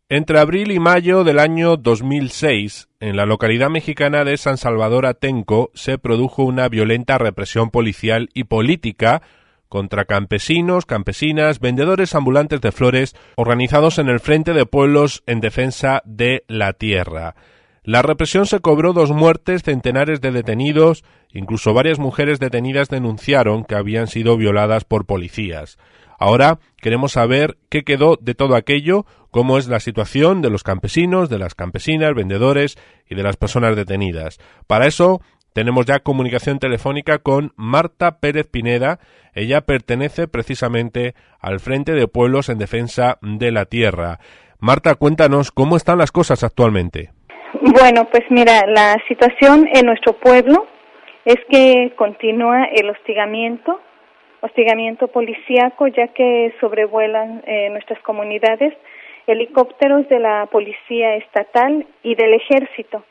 Entre abril y mayo del año 2006, en la localidad mexicana de San Salvador Atenco, se produjo una violenta represión policial y política contra campesinos, campesinas, vendedores ambulantes de flores, organizados en el Frente de Pueblos en Defensa de la Tierra. La represión se cobró 2 muertes, centenares de detenidos, incluso varias mujeres detenidas denunciaron que habían sido violadas por policías. Ahora queremos saber qué quedó de todo aquello, cómo es la situación de los campesinos, de las campesinas, vendedores y de las personas detenidas. Para eso tenemos ya comunicación telefónica con Marta Pérez Pineda. Ella pertenece precisamente al Frente de Pueblos en Defensa de la Tierra. Marta, cuéntanos cómo están las cosas actualmente. Bueno, pues mira, la situación en nuestro pueblo es que continúa el hostigamiento policíaco, ya que sobrevuelan nuestras comunidades helicópteros de la policía estatal y del ejército.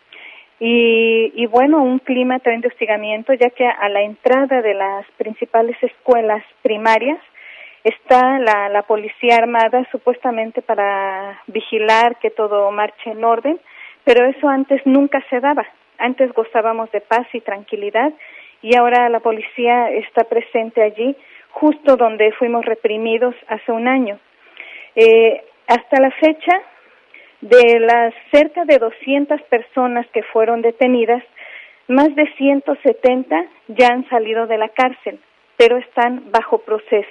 Y bueno, un clima también de hostigamiento, ya que a la entrada de las principales escuelas primarias está la policía armada supuestamente para vigilar que todo marche en orden, pero eso antes nunca se daba. Antes gozábamos de paz y tranquilidad y ahora la policía está presente allí, justo donde fuimos reprimidos hace un año. Hasta la fecha, de las cerca de 200 personas que fueron detenidas, más de 170 ya han salido de la cárcel, pero están bajo proceso.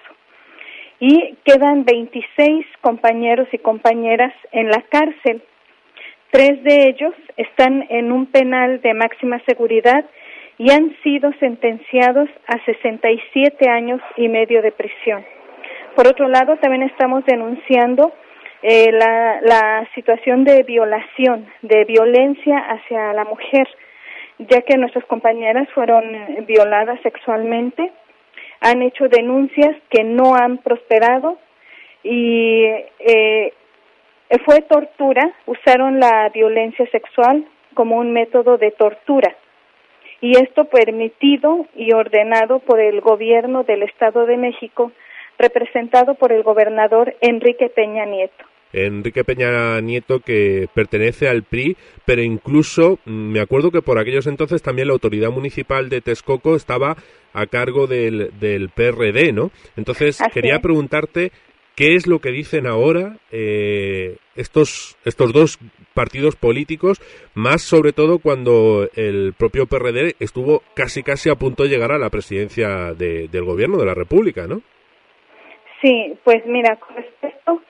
Y quedan 26 compañeros y compañeras en la cárcel. 3 de ellos están en un penal de máxima seguridad y han sido sentenciados a 67 años y medio de prisión. Por otro lado, también estamos denunciando la situación de violación, de violencia hacia la mujer, ya que nuestras compañeras fueron violadas sexualmente, han hecho denuncias que no han prosperado y fue tortura, usaron la violencia sexual como un método de tortura. Y esto permitido y ordenado por el gobierno del Estado de México, representado por el gobernador Enrique Peña Nieto. Enrique Peña Nieto, que pertenece al PRI, pero incluso me acuerdo que por aquellos entonces también la autoridad municipal de Texcoco estaba a cargo del PRD, ¿no? Entonces quería preguntarte qué es lo que dicen ahora estos 2 partidos políticos, más sobre todo cuando el propio PRD estuvo casi a punto de llegar a la presidencia del gobierno de la República, ¿no? Sí, pues mira, con respecto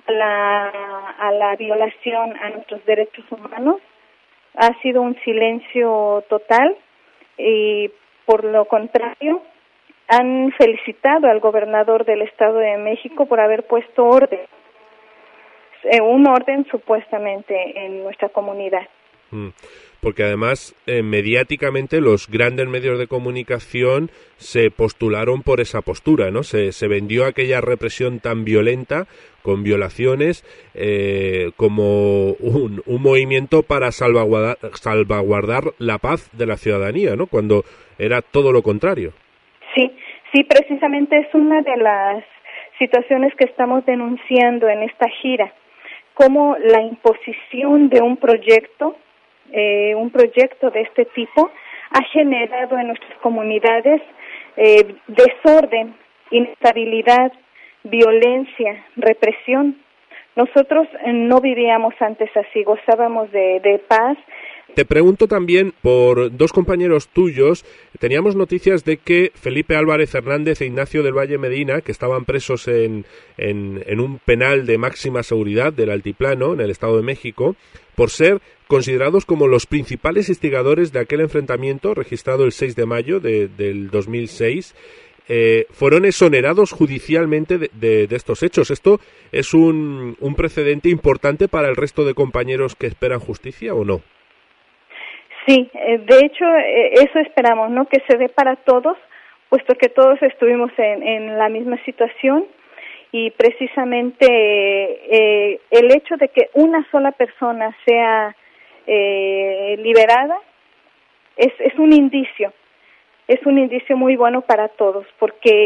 a la violación a nuestros derechos humanos, ha sido un silencio total y por lo contrario han felicitado al gobernador del Estado de México por haber puesto un orden supuestamente en nuestra comunidad. Porque además mediáticamente los grandes medios de comunicación se postularon por esa postura, ¿no? Se vendió aquella represión tan violenta, con violaciones, como un movimiento para salvaguardar la paz de la ciudadanía, ¿no? Cuando era todo lo contrario. Sí, precisamente es una de las situaciones que estamos denunciando en esta gira, como la imposición de un proyecto de este tipo ha generado en nuestras comunidades desorden, inestabilidad, violencia, represión. Nosotros no vivíamos antes así, gozábamos de paz. Te pregunto también por 2 compañeros tuyos. Teníamos noticias de que Felipe Álvarez Hernández e Ignacio del Valle Medina, que estaban presos en un penal de máxima seguridad del Altiplano, en el Estado de México, por ser considerados como los principales instigadores de aquel enfrentamiento registrado el 6 de mayo del 2006, fueron exonerados judicialmente de estos hechos. ¿Esto es un precedente importante para el resto de compañeros que esperan justicia o no? Sí, de hecho, eso esperamos, ¿no? Que se dé para todos, puesto que todos estuvimos en la misma situación y precisamente el hecho de que una sola persona sea liberada es un indicio muy bueno para todos, porque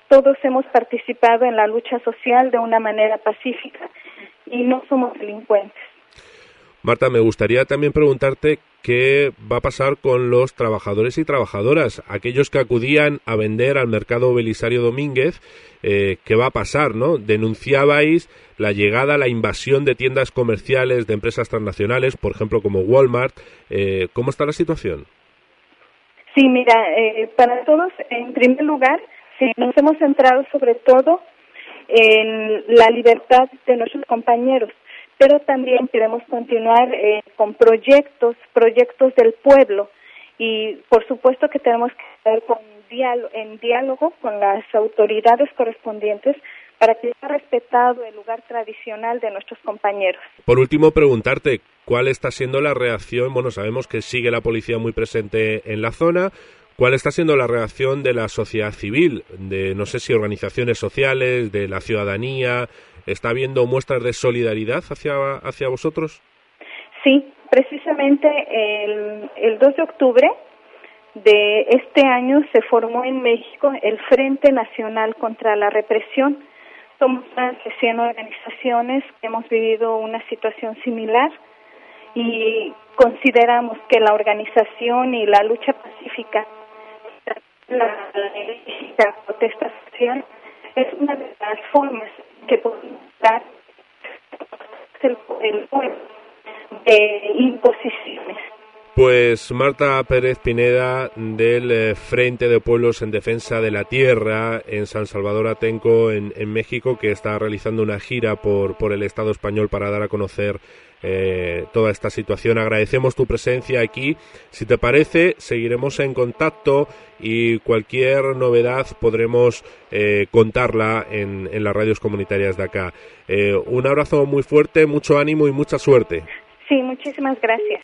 todos hemos participado en la lucha social de una manera pacífica y no somos delincuentes. Marta, me gustaría también preguntarte qué va a pasar con los trabajadores y trabajadoras, aquellos que acudían a vender al mercado Belisario Domínguez. ¿Qué va a pasar, no? Denunciabais la llegada, la invasión de tiendas comerciales de empresas transnacionales, por ejemplo, como Walmart. ¿Cómo está la situación? Sí, mira, para todos, en primer lugar, sí, nos hemos centrado sobre todo en la libertad de nuestros compañeros, pero también queremos continuar con proyectos del pueblo, y por supuesto que tenemos que estar en diálogo con las autoridades correspondientes para que sea respetado el lugar tradicional de nuestros compañeros. Por último, preguntarte cuál está siendo la reacción. Bueno, sabemos que sigue la policía muy presente en la zona. ¿Cuál está siendo la reacción de la sociedad civil, de no sé si organizaciones sociales, de la ciudadanía? ¿Está habiendo muestras de solidaridad hacia vosotros? Sí, precisamente el 2 de octubre de este año se formó en México el Frente Nacional contra la Represión. Somos más de 100 organizaciones que hemos vivido una situación similar y consideramos que la organización y la lucha pacífica, la protesta social, es una de las formas que podemos dar el pueblo de imposiciones. Pues Marta Pérez Pineda, del Frente de Pueblos en Defensa de la Tierra en San Salvador Atenco, en México, que está realizando una gira por el Estado español para dar a conocer toda esta situación. Agradecemos tu presencia aquí. Si te parece, seguiremos en contacto y cualquier novedad podremos contarla en las radios comunitarias de acá. Un abrazo muy fuerte, mucho ánimo y mucha suerte. Sí, muchísimas gracias.